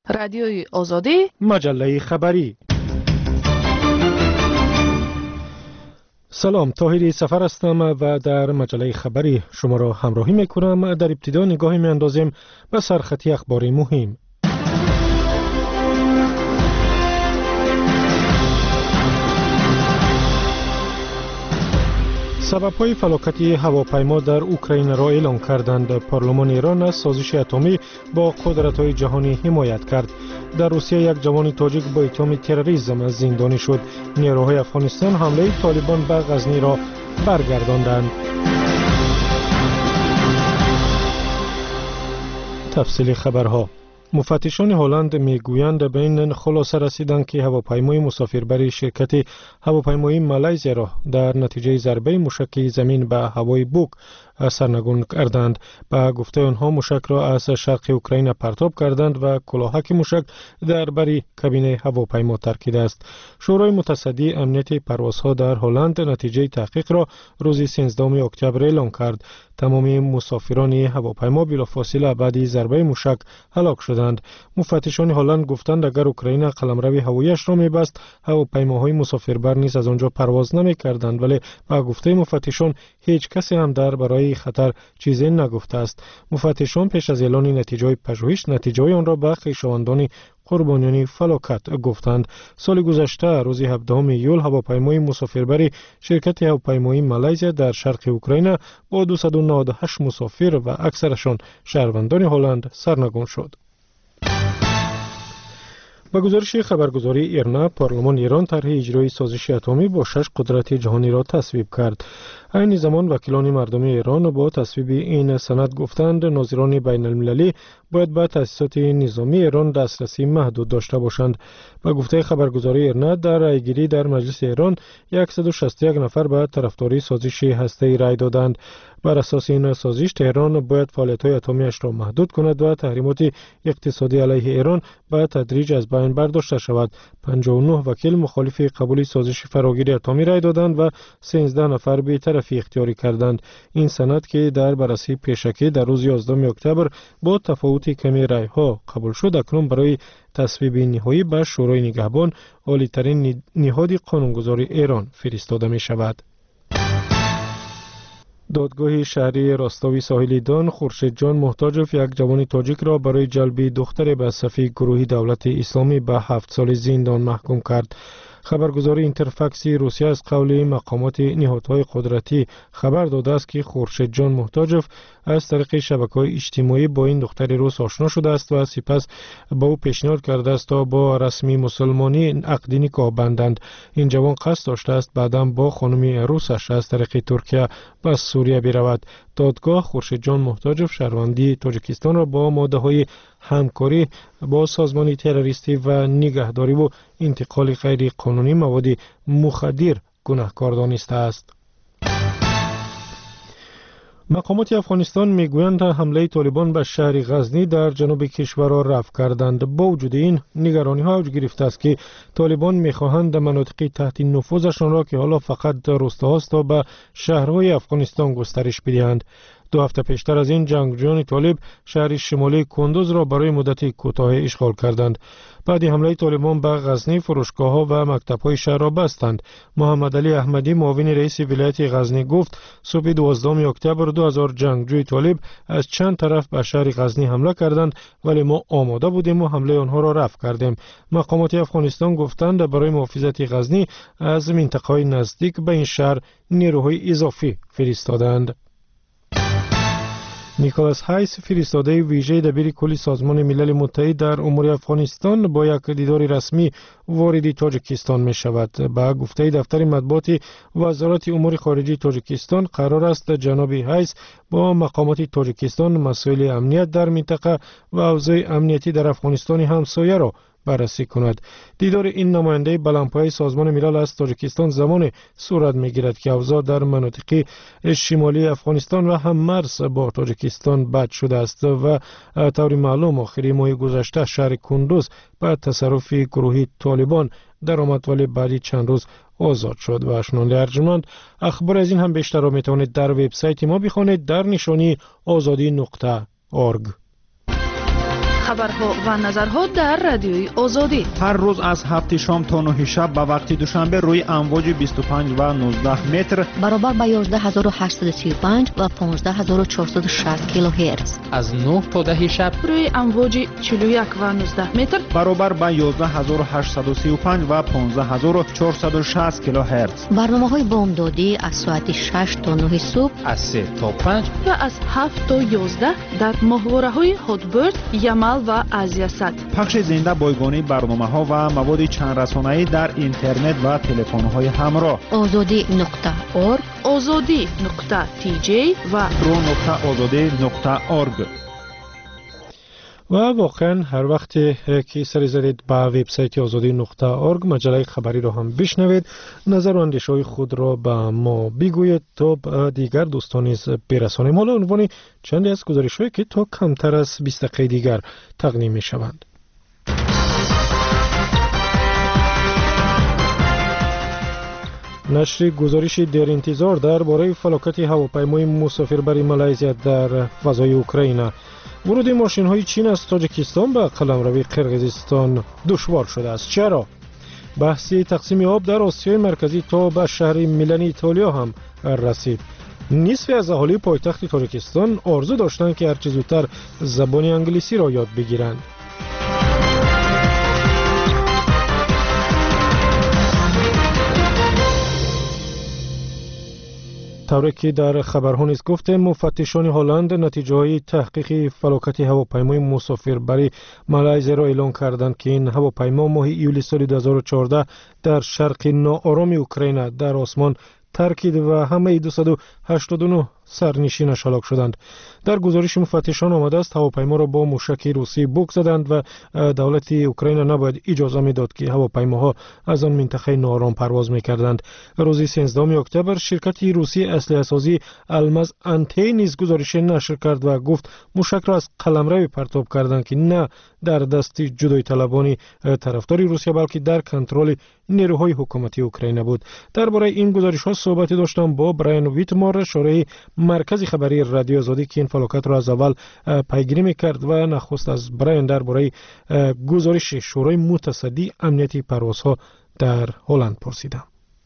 رادیوی آزادی، مجله خبری. سلام، طاهری سفر هستم و در مجله خبری شما را همراهی میکنم. در ابتدا نگاهی میاندازیم به سرخطی اخباری مهم. سبب‌های فلاکت هواپیما در اوکراین را اعلام کردند. پارلمان ایران از سازش اتمی با قدرت‌های جهانی حمایت کرد. در روسیه یک جوان تاجیک با اتهام تروریسم زندانی شد. نیروهای افغانستان حمله طالبان به غزنی را برگرداندند. تفصیل خبرها. مفتشان هلند میگویند به این خلاصه رسیدند که هواپیمای مسافربری شرکت هواپیمایی مالایزیا را در نتیجه ضربه موشک زمین به هوای بوک سرنگون کردند. به گفته آنها موشک را از شرق اوکراین پرتاب کردند و کلاهک موشک در بری کابین هواپیما ترکیده است. شورای متصدی امنیت پروازها در هلند نتیجه تحقیق را روز 13 اکتبر اعلام کرد. تمامی مسافران هواپیما بلافاصله بعد ضربه موشک هلاک شدند. مفتشان هلند گفتند اگر اوکراین قلمرو هوایی‌اش را می‌بست، هواپیماهای مسافربر نیز از آنجا پرواز نمی‌کردند، ولی با گفته مفتشان هیچ کسی هم در برای خطر چیزی نگفته است. مفتشان پیش از اعلان نتیجه پژوهش نتیجه آن را به خویشاوندان قربانیان فلاکت گفتند. سال گذشته روز 17 ایول هواپیمای مسافربری شرکت هواپیمایی مالایزیا در شرق اوکراین با 298 مسافر و اکثرشان شهروندان هلند سرنگون شد. با گزارش خبرگزاری ایرنا، پارلمان ایران طرح اجرای سازش اتمی با 6 قدرت جهانی را تصویب کرد. این زمان وکیلان مردمی ایران با تصویب این سند گفتند ناظران بین المللی باید به تأسیسات نظامی ایران دسترسی محدود داشته باشند. با گفته خبرگزاری ایرنا، در رأیگیری در مجلس ایران 161 نفر به طرفداری سازش هسته‌ای رأی دادند. بر اساس این سازش تهران باید فعالیت‌های اتمی‌اش را محدود کند و تحریمات اقتصادی علیه ایران به تدریج از بین برداشته شود. 59 وکیل مخالف قبول سازش فراگیر اتمی رأی دادند و 13 نفر بی‌طرفی اختیاری کردند. این سند که در بررسی پیشکی در روز 11 اکتبر با تفاوت کمی رأی‌ها قبول شد، اکنون برای تصویب نهایی به شورای نگهبان، عالی‌ترین نهاد قانونگذاری ایران فرستاده می‌شود. دادگاه شهری راستاوی ساحل دان خورشید جان محتاجوف یک جوان تاجیک را برای جلب دختر به صف گروه دولت اسلامی به 7 سال زندان محکوم کرد. خبرگزاری اینترفکس روسیه از قول مقامات نهادهای قدرتی خبر داده است که خورشید جان محتاجوف از طریق شبکه‌های اجتماعی با این دختر روس آشنا شده است و سپس با او پیشنهاد کرده است تا با رسمی مسلمانی عقد نکاح بندند. این جوان قصد داشته است بعداً با خانم روسش از طریق ترکیه به سوریه برود. دادگاه خورشید جان محتاجوف شهروندی تاجیکستان را با ماده‌های همکاری با سازمان تروریستی و نگهداری و انتقال غیر قانونی مواد مخدر گناهکار دانسته است. مقامات افغانستان میگویند حمله طالبان به شهر غزنی در جنوب کشور را رفع کردند. با وجود این نگرانی ها اوج گرفته است که طالبان میخواهند مناطق تحت نفوذشان را که حالا فقط روستاهاست تا به شهرهای افغانستان گسترش بدهند. 2 هفته پیشتر از این جنگجویان طالب شهر شمالی کندوز را برای مدت کوتاه اشغال کردند. بعد حمله طالبان به غزنی فروشگاه‌ها و مکتب‌های شهر را بستند. محمد علی احمدی معاون رئیس ولایت غزنی گفت صبح 12 اکتبر 2000 جنگجوی طالب از چند طرف به شهر غزنی حمله کردند، ولی ما آماده بودیم و حمله آنها را رفع کردیم. مقامات افغانستان گفتند برای محافظت غزنی از منطقه‌های نزدیک به این شهر نیروهای اضافی فرستادند. نیکولاس هایس فرستاده ویژه دبیر کل سازمان ملل متحد در امور افغانستان با یک دیدار رسمی وارد تاجیکستان می شود. با گفته دفتر مطبوعات وزارت امور خارجه تاجیکستان قرار است جناب هایس با مقامات تاجیکستان مسائل امنیت در منطقه و اوضاع امنیتی در افغانستان همسایه را بررسی کند. دیدار این نماینده بلندپایه سازمان ملل از تاجیکستان زمان صورت میگیرد که اوضاع در مناطق شمالی افغانستان و هم مرز با تاجیکستان بد شده است و طور معلوم آخر ماه گذشته شهر کندوز به تصرف گروه طالبان در آمد، ولی بعد چند روز آزاد شد. و شنونده ارجمند، اخبار از این هم بیشتر را میتوانید در وبسایت ما بخوانید در نشانی azadi.org. خبرها و نظرها در رادیوی آزادی. هر روز از 7 شام تا 9 شب به وقت دوشنبه روی امواج 25 و 19 متر برابر با 11835 و 15460 کیلوهرتز. از 9 تا 10 شب روی امواج 41 و 19 متر برابر با 11835 و 15460 کیلوهرتز. برنامه‌های بامدادی از ساعت 6 تا 9 صبح، از 3 تا 5 و از 7 تا 11 در ماهواره‌های هاتبرد، یمل و آزیاسات. پخش زنده بایگانی برنامه‌ها و مواد چند رسانه‌ای در اینترنت و تلفن‌های همراه. azadi.org، azadi.tj و pro.azadi.org. و واقعا هر وقت که سری زدید به وبسایت azadi.org مجله خبری رو هم بشنوید، نظر و اندیشه‌های خود را به ما بگویید تا به دیگر دوستان نیز برسانیم. حالا عنوان چندی از گزارش‌هایی که تا کمتر از 20 دقیقه دیگر تقدیم می‌شوند. نشر گزارش در انتظار درباره فلاکت هواپیمای مسافربری مالزی در فضای اوکراین. ورود ماشین‌های چین از تاجیکستان به قلمرو قرقیزستان دشوار شده است. چرا؟ بحث تقسیم آب در آسیای مرکزی تا به شهر میلان ایتالیا هم رسید. نصف از اهالی پایتخت تاجیکستان آرزو داشتند که هرچه زودتر زبان انگلیسی را یاد بگیرند. طوری که در خبرها نیز گفته، مفتشان هلند نتیجه های تحقیق فلاکت هواپیمای مسافربری مالزی را اعلام کردند که این هواپیما ماه ایولی سال 2014 در شرق ناآرام اوکراین در آسمان ترکید و همه 289 سرنشینش هلاک شدند. در گزارش مفتشان آمده است هواپیما را با موشک روسی بوک زدند و دولت اوکراین نباید اجازه میداد که هواپیماها از آن منطقه ناآرام پرواز میکردند. روز 13 اکتبر شرکت روسی اسلحه سازی الماز انتی نیز گزارش نشر کرد و گفت موشک را از قلمرو پرتاب کردند که نه در دست جدای طلبان طرفدار روسیه بلکه در کنترل نیروهای حکومتی اوکراین بود. درباره این گزارش ها صحبتی داشتم با برایان ویتمار، شارح مرکز خبری رادیو آزادی که این فلاکت را از اول پیگیری میکرد و نخست از برایان درباره گزارش شورای متصدی امنیتی پروازها در هلند پرسیدم.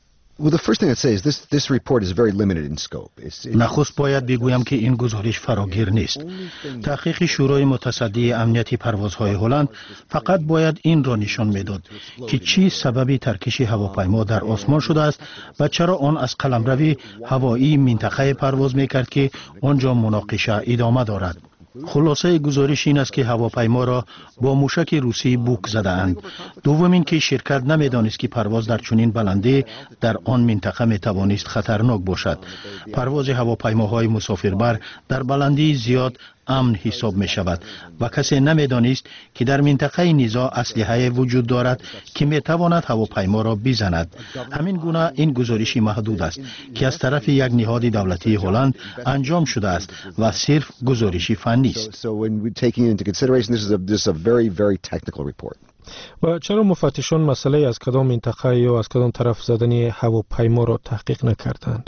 نخست باید بگویم که این گزارش فراگیر نیست. تحقیق شورای متصدی امنیتی پروازهای هلند فقط باید این را نشان میداد که چی سبب ترکش هواپیما در آسمان شده است و چرا آن از قلمرو هوایی منطقه پرواز میکرد که آنجا مناقشه ادامه دارد. خلاصه گزارش این است که هواپیما را با موشک روسی بوک زده اند. دوم این که شرکت نمیدانست که پرواز در چنین بلندی در آن منطقه میتوانست خطرناک باشد. پرواز هواپیماهای مسافربر در بلندی زیاد امن حساب می شود و کسی نمیدانست که در منطقه نزاع اسلحه وجود دارد که می تواند هواپیما را بزند. همین گونه این گزارش محدود است که از طرف یک نهاد دولتی هلند انجام شده است و صرف گزارش فنی است. و چرا مفتشان مسئله از کدام منطقه یا از کدام طرف زدن هواپیما را تحقیق نکردند؟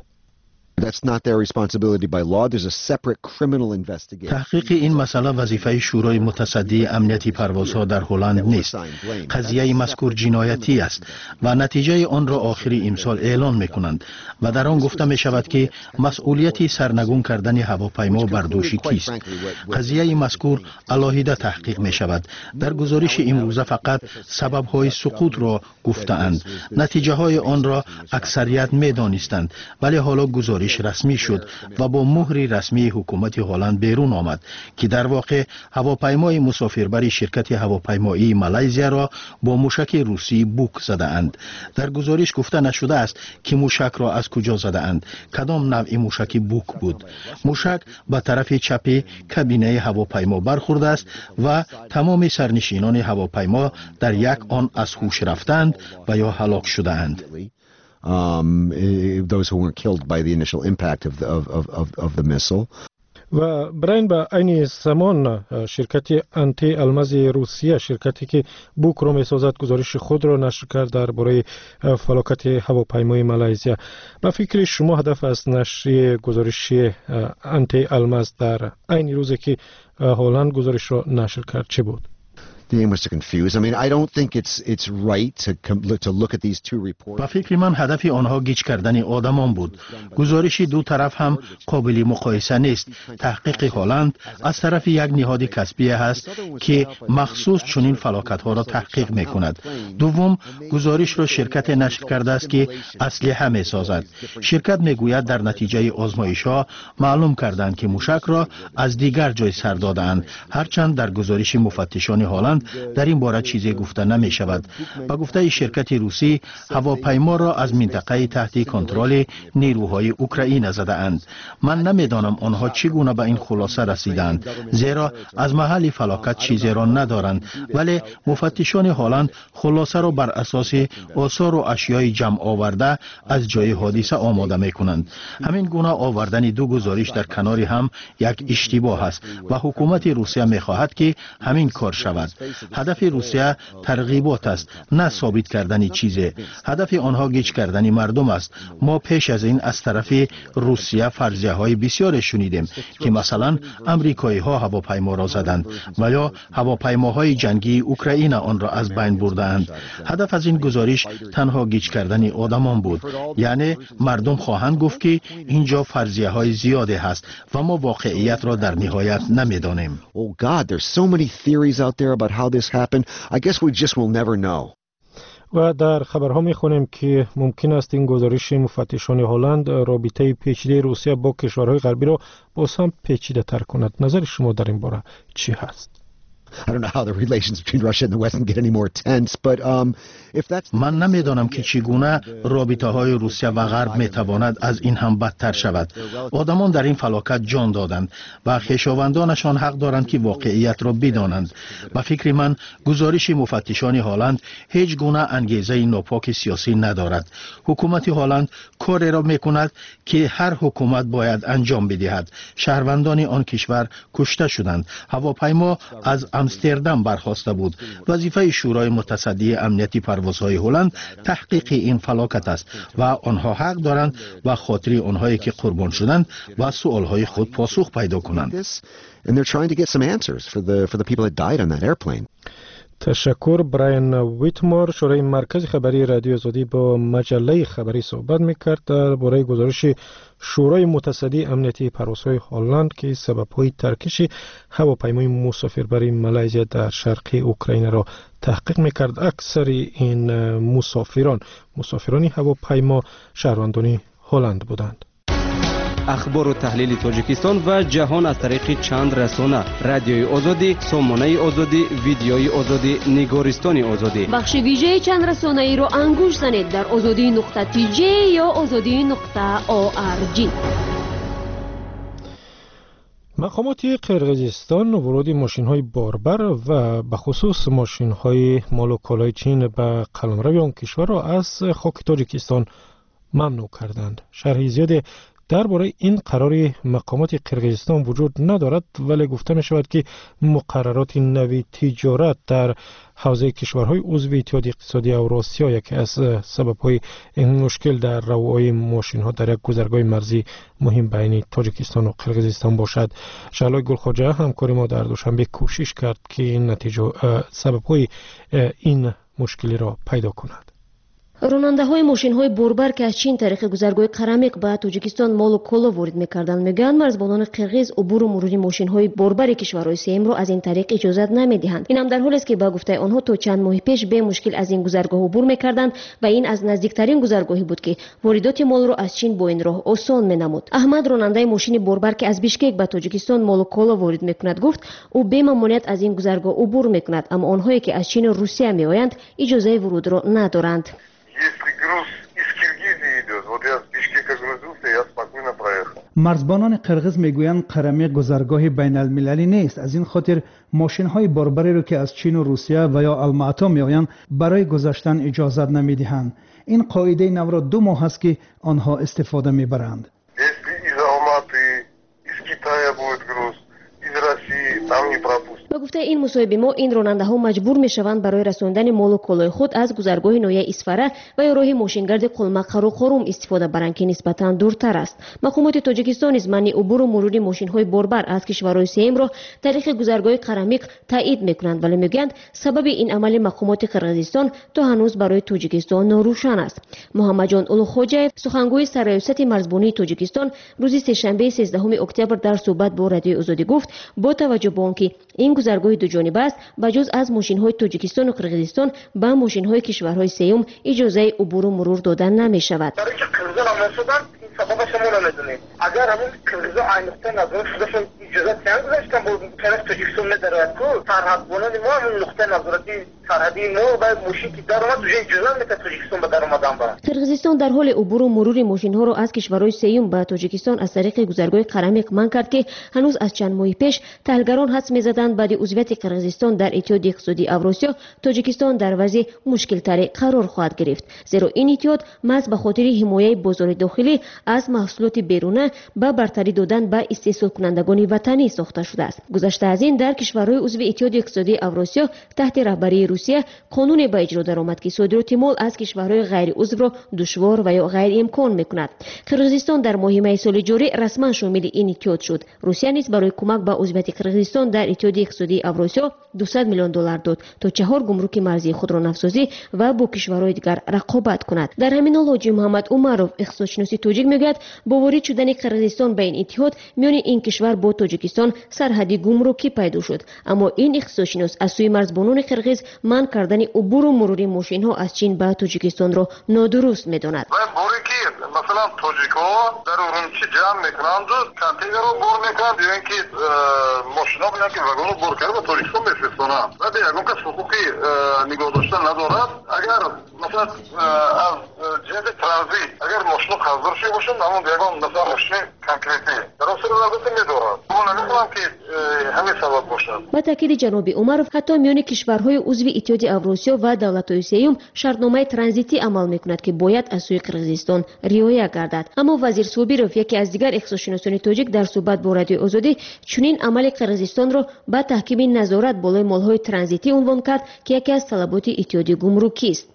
تحقیق این مسئله وظیفه شورای متصدی امنیتی پروازها در هلند نیست. قضیه مذکور جنایتی است و نتیجه آن را آخر امسال اعلان می‌کنند و در آن گفته می شود که مسئولیت سرنگون کردن هواپیما بر دوش کیست. قضیه مذکور علاهیده تحقیق می شود. در گزارش امروزه فقط سبب‌های سقوط را گفته‌اند. نتیجه های آن را اکثریت می‌دانستند، ولی حالا گزارش رسمی شد و با مهر رسمی حکومت هلند بیرون آمد که در واقع هواپیمای مسافربری شرکت هواپیمایی مالزی را با موشک روسی بوک زده اند. در گزارش گفته نشده است که موشک را از کجا زده اند، کدام نوع موشک بوک بود. موشک به طرف چپ کابینه هواپیما برخورده است و تمام سرنشینان هواپیما در یک آن از هوش رفتند و یا هلاک شده اند. Those who weren't killed by the initial impact of the missile. و برای به این زمان شرکت انتی الماس روسیه، شرکتی که بوک رو می‌سازد، گزارش خود را نشر کرد درباره فلاکت هواپیمای مالزیا. به فکر شما هدف از نشر گزارش انتی الماس در این روزی که هلند گزارش را نشر کرد چه بود؟ The aim was to confuse. I mean, I don't think it's right to look at these two reports. با فکر من هدف آنها گیج کردن آدمان بود. گزارش دو طرف هم قابل مقایسه نیست. تحقیق هلند از طرف یک نهاد کسبی است که مخصوص چنین فلاکت‌ها را تحقیق می‌کند. دوم، گزارش را شرکت نشر کرده است که اسلحه می‌سازد. شرکت می‌گوید در نتیجه آزمایش‌ها معلوم کردند که موشک را از دیگر جای سر دادند. هرچند در گزارش مفتشان هلند در این باره چیزی گفته نمی شود. با گفته شرکت روسی، هواپیما را از منطقه تحت کنترل نیروهای اوکراین زده اند. من نمیدانم آنها چگونه به این خلاصه رسیدند، زیرا از محل فلاکت چیزی را ندارند، ولی مفتشان هلند خلاصه را بر اساس آثار و اشیای جمع آورده از جای حادثه آماده می کنند. همین گونه آوردن دو گزارش در کنار هم یک اشتباه است و حکومت روسیه می خواهد که همین کار شود. هدف روسیه ترغیبات است، نه ثابت کردن چیزی. هدف آنها گیج کردن مردم است. ما پیش از این از طرف روسیه فرضیه های بسیار شنیدیم که مثلا امریکایی ها هواپیما را زدند و یا هواپیماهای جنگی اوکراین آن را از بین بردند. هدف از این گزارش تنها گیج کردن آدمان بود. یعنی مردم خواهند گفت که اینجا فرضیه های زیادی هست و ما واقعیت را در نهایت نمیدانیم. Oh God, there's so many theories out there about how this happened. I guess we just will never know. و در خبرها میخونیم که ممکن است این گزارش مفتشان هلند رابطه پیچیده روسیه با کشورهای غربی را باز هم پیچیده تر کند. نظر شما در این باره چی هست؟ I don't know how the relations between Russia and the West can get any more tense, but if that's من نمیدانم که چگونه رابطه های روسیه و غرب میتواند از این هم بدتر شود. آدمان در این فلاکت جان دادند و خویشاوندانشان حق دارند که واقعیت را بدانند. به فکر من گزارش مفتشان هلند هیچ گونه انگیزه ناپاک سیاسی ندارد. حکومت هلند کاری را میکند که هر حکومت باید انجام بدهد. شهروندان آن کشور کشته شدند. هواپیما از امستردام برخاسته بود. وظیفه شورای متصدی امنیتی پروازهای هلند تحقیق این فلاکت است و آنها حق دارند و خاطر آنهایی که قربان شدند و سوالهای خود پاسخ پیدا کنند. تشکر. براین ویتمور، شورای مرکز خبری رادیو آزادی با مجله خبری صحبت میکرد درباره گزارش شورای متصدی امنیتی پروازهای هلند که سبب‌های ترکش هواپیمای مسافربری مالزیا در شرق اوکراین را تحقیق میکرد. اکثر این مسافران هواپیما شهروندان هلند بودند. اخبار و تحلیل تاجیکستان و جهان از طریق چند رسانه: رادیوی آزادی، سامانه آزادی، ویدیوی آزادی، نگارستان آزادی. بخش ویژه چند رسانه ای را انگوش زنید در azadi.tj یا azadi.org. مقامات قرقیزستان ورود ماشین‌های باربر و به خصوص ماشین‌های مال و کالای چین به قلمرو آن کشور را از خاک تاجیکستان ممنوع کردند. شرح زیاد درباره این قرار مقامات قرقیزستان وجود ندارد، ولی گفته می شود که مقررات نوی تجارت در حوزه کشورهای عضو اتحادیه اقتصادی اوراسیا یکی از سبب‌های این مشکل در روای ماشین‌ها در یک گذرگاه مرزی مهم بین تاجیکستان و قرقیزستان باشد. شعلای گلخواجه همکار ما در دوشنبه کوشش کرد که این نتیجه سبب‌های این مشکلی را پیدا کند. راننده های ماشین های باربر که از چین طریق گذرگاه قرمیق به تاجیکستان مال و کالا وارد می‌کردند میگن مرزبانان قرقیز عبور و مرور ماشین های باربر کشورهای سیم را از این طریق اجازه نمیدهند. این هم در حالی است که با گفته آنها تا چند ماه پیش به مشکل از این گذرگاه عبور می‌کردند و این از نزدیکترین گذرگاهی بود که واردات مال را از چین با این راه آسان می‌نمود. احمد راننده ماشین باربر که از بیشکک به تاجیکستان مال و کالا وارد می‌کند گفت او به ممانعت از این گذرگاه عبور می‌کند، اما آنهایی که از چین و روسیه میآیند اجازه ورود را ندارند. Если груз из Киргизии идет, вот я с Бишкека грузился, я спокойно проехал. مرزبانان قرقیز میگویند قرمیق گذرگاه بین المللی نیست. از این خاطر ماشین های باربری رو که از چین و روسیه و یا الماتا میآیند برای گذشتن اجازه نمیدهند. این قاعده نو را 2 ماه است که آنها استفاده میبرند. Если из Алматы, из Китая будет با گفته این مصاحبه ما این راننده‌ها مجبور می‌شوند برای رساندن مال و کالای خود از گذرگاه نویه اسفره و یا راه ماشینگرد قلمقر و خروم استفاده برند که نسبتاً دورتر است. مقامات تاجیکستان از منع عبور و مرور ماشین‌های باربر از کشورهای سوم را تاریخ گذرگاه قرمیق تایید می‌کنند ولی میگویند سبب این عمل مقامات قرغیزستان تا هنوز برای تاجیکستان ناروشن است. محمد جان اولوخوجاев سخنگوی سرریاست مرزبانی تاجیکستان روز سه‌شنبه 13 اکتبر در صحبت با رادیوی آزادی گفت با توجه به آنکه این گذرگاه دو جانبه است بجز از ماشین‌های تاجیکستان و قرغیزستان به ماشین‌های کشورهای سوم اجازه عبور و مرور دادن نمی‌شود. سببش ما نمیدونیم. اگر همون کلیزا این نقطه نظر شدهشون اجازت نگذاشتن با طرف تاجیکستان ندارد کو سرحد بانان ما همون نقطه نظارتی سرحدی ما باید ماشین که در اومد توی اجازه میده تاجیکستان به در اومدن برن. قرغیزستان در حال عبور و مرور ماشین‌ها را از کشورهای سوم به تاجیکستان از طریق گذرگاه قرمیق منع کرد که هنوز از چند ماه پیش تحلیلگران حدس می‌زدند بعد عضویت قرغیزستان در اتحادیه اقتصادی اوراسیا تاجیکستان در وضع مشکل‌تر قرار خواهد گرفت زیرا این اتحاد محض به خاطر حمایت بازار داخلی از محصولات بیرونه به برتری دادن به استحصال کنندگان وطنی ساخته شده است. گذشته از این در کشورهای عضو اتحادیه اقتصادی اوراسیا تحت رهبری روسیه قانون به اجرا درآمد که صادرات مال از کشورهای غیر عضو را دشوار و یا غیر امکان میکند. قرغیزستان در ماه می سال جاری رسما شامل این اتحاد شد. روسیه نیز برای کمک به عضویت قرغیزستان در اتحادیه اقتصادی اوراسیا 200 میلیون دلار داد تا 4 گمرک مرزی خود را نفسازی و با کشورهای دیگر رقابت کند. در همین حال حاجی محمد عمرов اقتصادشناس تاجیک میگوید با وارد شدن قرغیزستان به این اتحاد میان این کشور با تاجیکستان سرحدی گمرکی پیدا شد اما این اقتصادشناس از سوی مرزبانان قرغیز منع کردن عبور و مرور ماشین‌ها از چین به تاجیکستان را نادرست می‌داند. مثلا تاجیک‌ها در اورنچی جمع میکنند و کانتینر رو بر میکنند یا اینکه ماشینا میان که واگن رو بر کرده به تاجیکستان میفرستونند و دیگه اون کس حقوقی نگاه داشتن ندارد. اگر مثلا از جهت ترانزیت اگر ماشینا حاضر شده باشند همون دیگه مثلا ماشین کانکریتی در اصل البته میدارد اون نمی‌خوام که همین سبب باشد. با تاکید جناب عمرov حتی میان کشورهای عضو اتحادیه اوراسیا و دولت‌های سوم شرطنامه ترانزیتی عمل میکند که باید از سوی قرغیزستان رعایت گردد. اما وزیر صابرov یکی از دیگر اقتصادشناسان تاجیک در صحبت با رادیو آزادی چنین عمل قرغیزستان را با تحکیم نظارت بالای مال‌های ترانزیتی عنوان کرد که یکی از طلبات اتحادیه گمرکی است.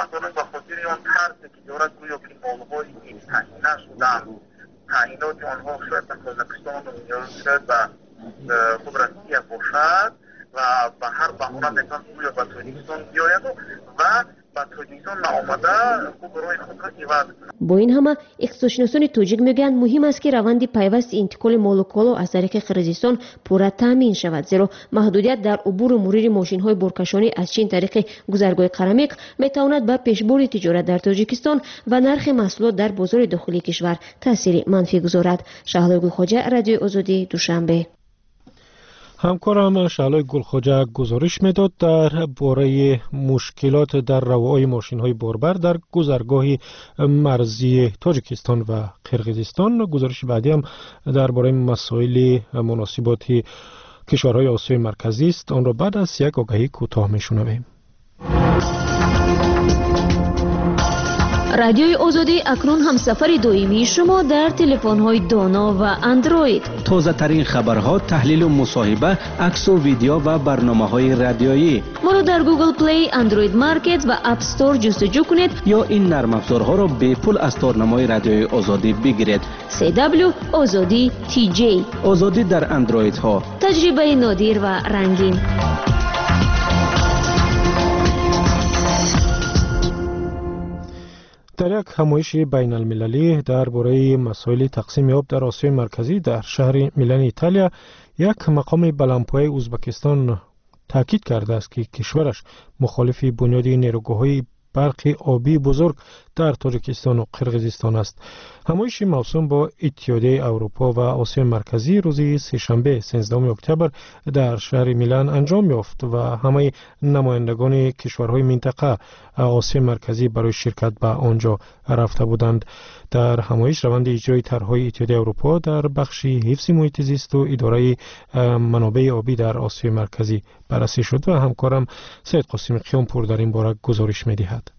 تعیینات آنها شاید به کازاکستان و نیاز به خود روسیه باشد و به هر بهانه میتوان گویا به تاجیکستان بیاید و به تاجیکستان نآمده خوب روی خود را عوض کنند. با این همه اقتصادشناسان تاجیک میگویند مهم است که روند پیوست انتقال مال و کالا از طریق قرغیزستان پورا تامین شود زیرا محدودیت در عبور و مرور ماشین‌های بارکشانی از چین طریق گذرگاه قرمیق میتواند به پیشبرد تجارت در تاجیکستان و نرخ محصولات در بازار داخلی کشور تاثیر منفی گذارد. شهلا گلخواجه، رادیو آزادی، دوشنبه. همکارم شعلای گلخواجه گزارش میداد در باره مشکلات در روای ماشین‌های باربر در گذرگاه مرزی تاجیکستان و قرغیزستان. گزارش بعدی هم در باره مسائل مناسبات کشورهای آسیای مرکزی است. آن را بعد از یک آگهی کوتاه میشنویم. رادیوی آزادی اکنون همسفر دائمی شما در تلفن‌های دانا و اندروید. تازه ترین خبرها، تحلیل و مصاحبه، عکس و ویدیو و برنامه‌های رادیویی. ما را در گوگل پلی، اندروید مارکت و اپ استور جستجو کنید یا این نرم افزارها را به پول از تارنمای رادیوی آزادی بگیرید. CW آزادی TJ. آزادی در اندروید ها. تجربه نادر و رنگین. در یک همایش بین المللی درباره مسائل تقسیم آب در آسیای مرکزی در شهر میلان ایتالیا یک مقام بلندپایه ازبکستان تاکید کرده است که کشورش مخالف بنیاد نیروگاه‌های برق آبی بزرگ در تاجیکستان و قرغیزستان است. همایش موسوم با اتحادیه اروپا و آسیای مرکزی روز سه‌شنبه 13 اکتبر در شهر میلان انجام یافت و همه نمایندگان کشورهای منطقه آسیای مرکزی برای شرکت به آنجا رفته بودند. در همایش روند اجرای طرح‌های اتحادیه اروپا در بخش حفظ محیط زیست و اداره منابع آبی در آسیای مرکزی بررسی شد و همکارم سید قاسم قیامپور در این باره گزارش می‌دهد.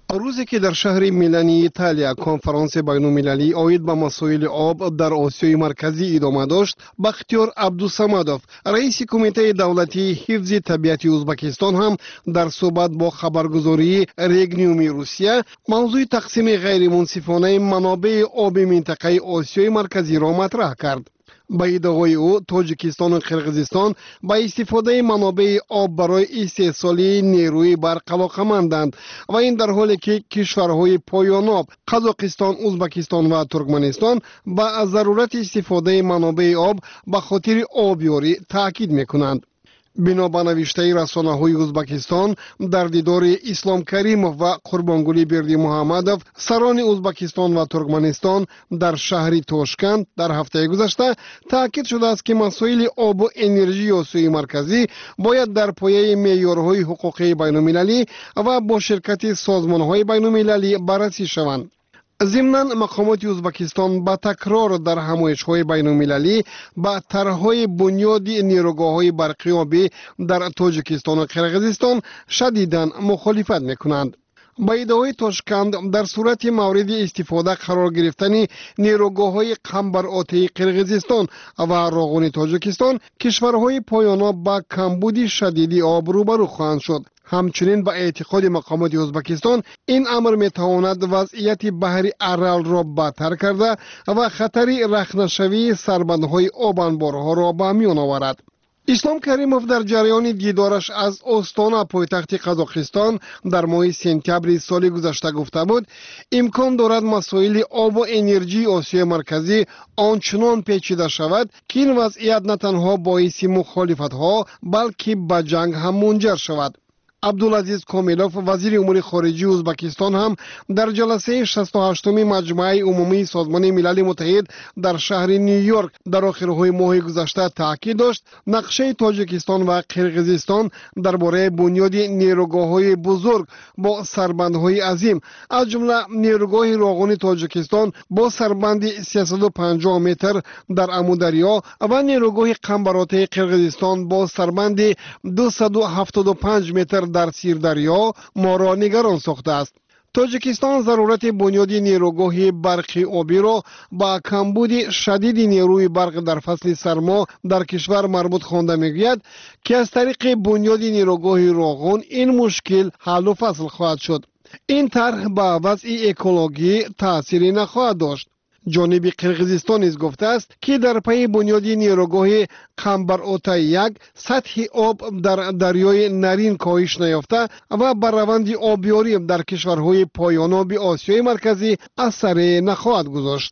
روزی که در شهر میلان ایتالیا کنفرانس بین‌المللی آید به مسائل آب در آسیای مرکزی ادامه داشت، بختیار عبدالصمدوف رئیس کمیته دولتی حفظ طبیعت ازبکستان هم در صحبت با خبرگزاری رگنیومی روسیه موضوع تقسیم غیر منصفانه منابع آب منطقه آسیای مرکزی را مطرح کرد. با ادعای او تاجیکستان و قرقیزستان با استفاده منابع آب برای استحصال نیروی برق علاقه‌مندند و این در حالی که کشورهای پایان آب قزاقستان، ازبکستان و ترکمنستان با ضرورت استفاده منابع آب به خاطر آبیاری تاکید میکنند. بنا به نوشته رسانه‌های ازبکستان در دیدار اسلام کریموف و قربانگلی بردی محمدوف سران ازبکستان و ترکمنستان در شهر تاشکند در هفته گذشته تاکید شده است که مسائل آب و انرژی آسیای مرکزی باید در پایه معیارهای حقوقی بین‌المللی و با شرکت سازمان‌های بین‌المللی بررسی شوند. ضمناً مقامات ازبکستان با تکرار در همایش‌های بین‌المللی با طرح‌های بنیادی نیروگاه‌های برقی آبی در تاجیکستان و قرقیزستان شدیداً مخالفت می‌کنند. با ادعای تاشکند در صورت مورد استفاده قرار گرفتن نیروگاه‌های قنبرآتی قرقیزستان و راغون تاجیکستان کشورهای پایان آب با کمبود شدیدی آب روبرو خواهند شد. همچنین با اعتقاد مقامات ازبکستان این امر میتواند وضعیت بحر ارال را بدتر کرده و خطر رخنه‌شوی سربندهای آب انبارها را به میان آورد. اسلام کریموف در جریان دیدارش از استان پایتخت قزاقستان در ماه سپتامبر سال گذشته گفته بود امکان دارد مسائل آب و انرژی آسیای مرکزی آنچنان پیچیده شود که این وضعیت نه تنها باعث مخالفت ها بلکه به جنگ هم منجر شود. عبدالعزیز کامیلوف وزیر امور خارجه ازبکستان هم در جلسه 68 مجمع عمومی سازمان ملل متحد در شهر نیویورک در آخرهای ماه گذشته تاکید داشت نقشه تاجیکستان و قرقیزستان درباره بنیاد نیروگاه‌های بزرگ با سربندهای عظیم از جمله نیروگاه راغون تاجیکستان با سربند 350 متر در امودریا و نیروگاه قنبرآتی قرقیزستان با سربند 275 متر در سیردریا ما را نگران ساخته است. تاجیکستان ضرورت بنیاد نیروگاه برقی آبی را با کمبود شدید نیروی برق در فصل سرما در کشور مربوط خوانده میگوید که از طریق بنیاد نیروگاه راغون این مشکل حل و فصل خواهد شد. این طرح به وضع اکولوژی تأثیری نخواهد داشت. جانب قرقیزستان نیز گفته است که در پی بنیاد نیروگاه قنبرآتی یک سطح آب در دریای نرین کاهش نیافته و بر روند آبیاری در کشورهای پایان آب آسیای مرکزی اثر نخواهد گذاشت.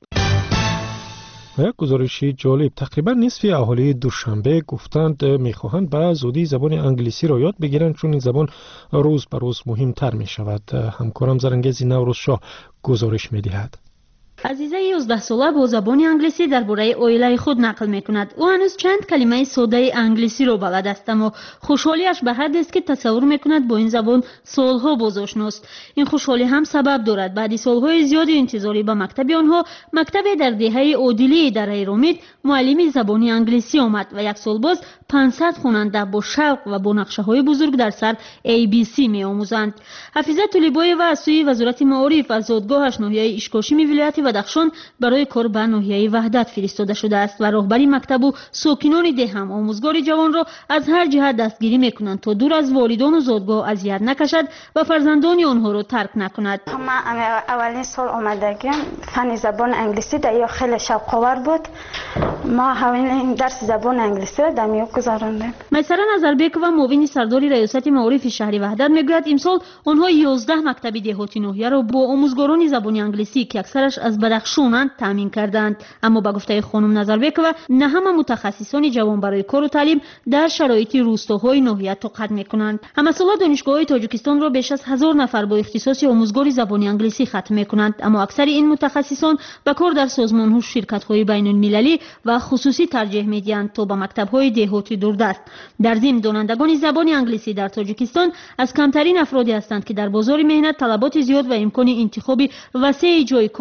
یک گزارشی جالب تقریبا نصف اهالی دوشنبه گفتند میخواهند به زودی زبان انگلیسی را یاد بگیرند چون این زبان روز به روز مهمتر می شود. همکارم زرنگیز نوروز شاه گزارش می دهد. عزیزه 11 ساله با زبان انگلیسی درباره اویله خود نقل میکند. او هنوز چند کلمه ساده انگلیسی را بلد است اما خوشحالیش به حد است که تصور میکند با این زبان سالها باز آشناست. این خوشحالی هم سبب دارد بعد سالهای زیادی انتظاری به مکتب آنها مکتب در دهه عادلی در ایرامید معلم زبان انگلیسی آمد و یک سال باز 500 خواننده با شوق و با نقشه‌های بزرگ در سر ABC می‌آموزند. حفیظه طلیبای و از سوی وزارت معارف از زادگاهش ناحیه اشکاشی ولایت بدخشان برای کار به ناحیه وحدت فرستاده شده است و راهبری مکتب و ساکنان ده هم آموزگار جوان را از هر جهت دستگیری می‌کنند تا دور از والدان و زادگاه اذیت نکشد و فرزندان آنها را ترک نکند. من اولین سال آمدگیم فن زبان انگلیسی در خیلی شوق‌آور بود. ما همین درس زبان انگلیسی را در میاب گذراندیم. میسره نظربیک و معاون سردار ریاست معارف شهر وحدت میگوید امسال آنها 11 مکتب دهاتی ناحیه را با آموزگاران زبان انگلیسی که اکثرش از بدخشانند تامین کردند. اما با گفته خانم نظربیک و نه همه متخصصان جوان برای کار و تعلیم در شرایط روستاهای ناحیه طاقت میکنند. همسالا دانشگاه تاجیکستان را بیش از 1000 نفر با اختصاص آموزگار زبان انگلیسی ختم میکنند اما اکثر این متخصصان به کار در سازمان‌ها و شرکت‌های بین‌المللی و خصوصی ترجیح می‌دهند تا به مکتب‌های دهاتی دوردست. در ضمن دانندگان زبان انگلیسی در تاجیکستان از کمترین افرادی هستند که در بازار مهنت طلبات زیاد و امکان انتخاب وسیع جای کار در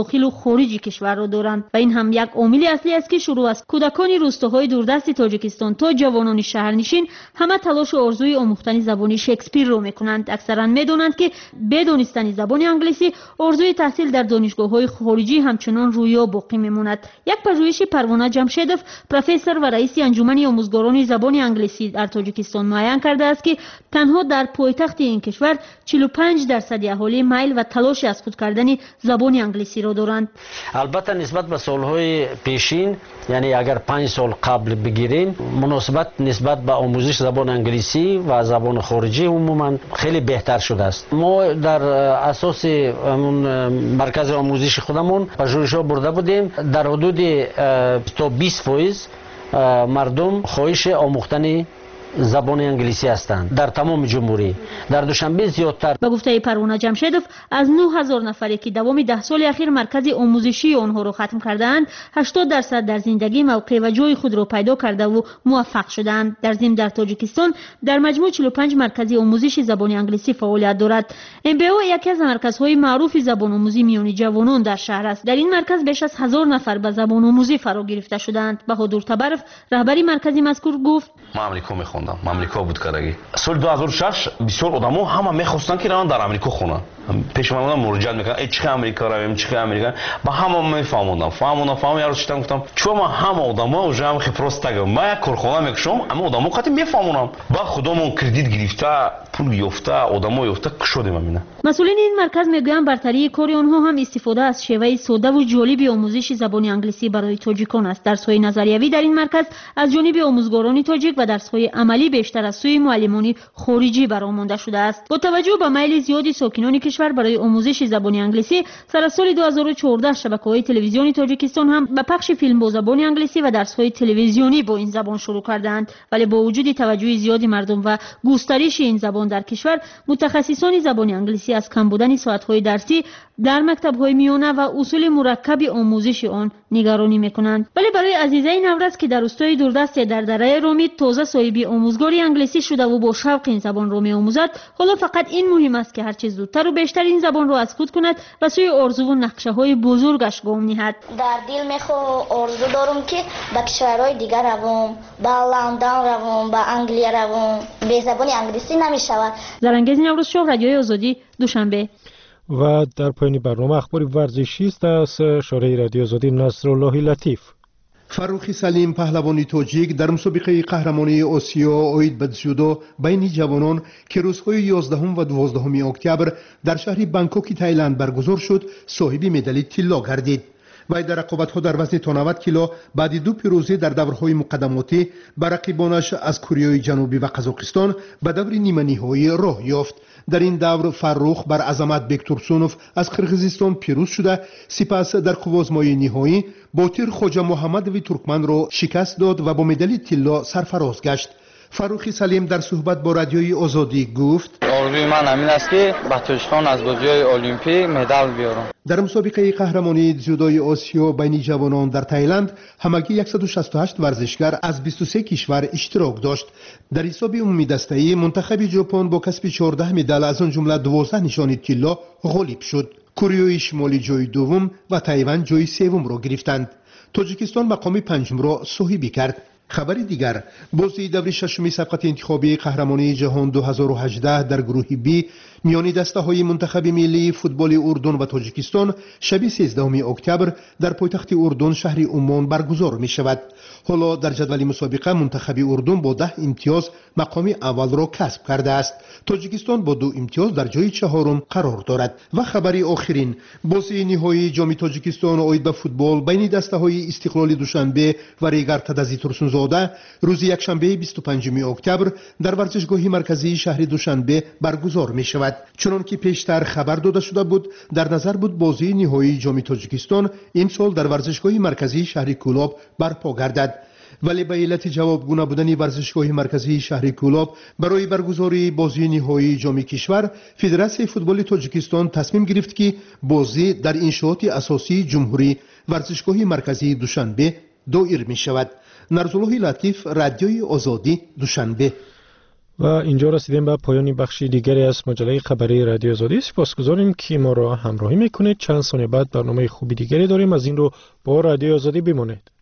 داخل و خارج کشور را دارند و این هم یک عامل اصلی است که شروع از کودکان روستاهای دوردست تاجیکستان تا جوانان شهرنشین همه تلاش و آرزوی آموختن زبان شکسپیر را میکنند. اکثرا میدانند که بدانستن زبان انگلیسی آرزوی تحصیل در دانشگاه‌های خارجی همچنان رویا باقی میماند. یک پژوهش پروانه جمشیدوف پروفسور و رئیس انجمن آموزگاران زبان انگلیسی در تاجیکستان معین کرده است که تنها در پایتخت این کشور 45% اهالی میل و تلاش از خود کردن زبان انگلیسی را دارند. البته نسبت به سالهای پیشین، یعنی اگر 5 سال قبل بگیرین، مناسبت نسبت به آموزش زبان انگلیسی و زبان خارجی عموما خیلی بهتر شده است. ما در اساس مرکز آموزش خودمون پژوهش‌ها برده بودیم، در حدود تا 20% مردم خواهش آموختن زبان انگلیسی هستند در تمام جمهوری. در دوشنبه زیادتر. به گفته پروانه جمشیدوف از 9000 نفری که دوام 10 سال اخیر مرکز آموزشی آنها را ختم کردند، 80% در زندگی موقع و جای خود را پیدا کرده و موفق شدند. در ضمن در تاجیکستان در مجموع 45 مرکز آموزش زبان انگلیسی فعالیت دارد. MBO یکی از مرکزهای معروف زبان آموزی میان جوانان در شهر است. در این مرکز بیش از 1000 نفر به زبان آموزی فرا گرفته شدند. بهادر تبرف رهبری مرکز مذکور گفت: ما آمریکا می‌خوندم. آمریکا بود کارگی. سال 2006 بسیار آدم‌ها همه می‌خواستن که روان در آمریکا خونن. پیش من مراجعه می‌کردن چه آمریکا رویم چه آمریکا. با همه می‌فهموندم. یارو چیتام گفتم چون ما همه آدم‌ها و جام خبرست تگم. ما یک کارخانه می‌کشم اما آدم‌ها قطعا می‌فهمونم. با خودمون کردیت گرفته، پول یافته، آدم‌ها یافته شدیم همینه. مسئولین این مرکز میگویند برتری کار آنها هم استفاده از شیوه ساده و جالب آموزش زبان انگلیسی برای تاجیکان است. درس‌های نظریوی در این مرکز از جانب آموزگاران تاجیک و درس‌های عملی بیشتر از سوی معلمان خارجی برآمده شده است. با توجه به میل زیادی ساکنان کشور برای آموزش زبان انگلیسی، سر از سال 2014 شبکه‌های تلویزیونی تاجیکستان هم به پخش فیلم با زبان انگلیسی و درس‌های تلویزیونی با این زبان شروع کردند. ولی با وجود توجه زیادی مردم و گسترش این زبان در کشور، متخصصان زبان انگلیسی از کم بودن ساعت‌های درسی در مکتب‌های میانه و اصول مرکب آموزش آن نگرانی می‌کنند. ولی برای عزیزای نورز که در روستای دوردست در دره رامید تازه صاحب آموزگاری انگلیسی شده و با شوق این زبان را می‌آموزد، حالا فقط این مهم است که هر چه زودتر و بیشتر این زبان را از خود کند و سوی آرزو و نقشه‌های بزرگش گام نهد. در دل می‌خواهم آرزو دارم که به کشورهای دیگر روم، به لندن روم، به انگلیس روم، به زبان انگلیسی نمی‌شود. زرنگز نوروز شاه، رادیوی آزادی، دوشنبه. و در پایان برنامه اخبار ورزشی است از شورای رادیو آزادی. نصرالله لطیف. فروخی سلیم پهلوانی تاجیک در مسابقه قهرمانی آسیا اوید به جودو بین جوانان که روزهای 11 و 12 اکتبر در شهر بانکوک تایلند برگزار شد، صاحب مدال طلا گردید. وی در رقابت‌ها در وزن تا 90 کیلو بعد 2 پیروزی در دورهای مقدماتی بر رقیبانش از کره جنوبی و قزاقستان به دور نیمه نهایی راه یافت. در این دور فروخ بر عظمت بکتورسونوف از قرقیزستان پیروز شده، سپس در کوازمای نهایی باتیر خوجا محمدوی ترکمن را شکست داد و با مدال طلا سرفراز گشت. فروخی سلیم در صحبت با رادیوی آزادی گفت: آرزوی من همین است که به تاجیکستان از بازی‌های المپیک مدال بیارم. در مسابقه قهرمانی جودوی آسیا بین جوانان در تایلند همگی 168 ورزشگر از 23 کشور اشتراک داشت. در حساب عمومی دسته‌ای منتخب ژاپن با کسب 14 مدال از آن جمله 12 نشان طلا غالب شد. کره شمالی جای دوم و تایوان جای سوم را گرفتند. تاجیکستان مقام پنجم را صاحب کرد. خبر دیگر، بازی دور ششم سبقت انتخابی قهرمانی جهان 2018 در گروه بی میان دسته‌های منتخب ملی فوتبال اردن و تاجیکستان شب 13 اکتبر در پایتخت اردن شهر عمان برگزار می شود. حالا در جدول مسابقه منتخب اردن با 10 امتیاز مقام اول را کسب کرده است. تاجیکستان با 2 امتیاز در جای چهارم قرار دارد. و خبری آخرین، بازی نهایی جام تاجیکستان اوید به فوتبال بین دسته‌های استقلال دوشنبه و ریگر تدزی ترسونزاده روز یکشنبه 25 اکتبر در ورزشگاه مرکزی شهر دوشنبه برگزار می شود. چون که پیشتر خبر داده شده بود، در نظر بود بازی نهایی جام تاجیکستان این سال در ورزشگاه مرکزی شهر کولاب برپا گردد. ولی به علت جوابگو نبودن ورزشگاه مرکزی شهر کولاب برای برگزاری بازی نهایی جام کشور، فدراسیون فوتبال تاجیکستان تصمیم گرفت که بازی در انشاءات اساسی جمهوری ورزشگاه مرکزی دوشنبه دایر می شود. نصرالله لطیف، رادیوی آزادی، دوشنبه. و اینجا رسیدیم به پایان بخش دیگری از مجله خبری رادیو آزادی. سپاسگزاریم که ما را همراهی میکنید. چند ثانیه بعد برنامه خوبی دیگری داریم. از این رو با رادیو آزادی بمانید.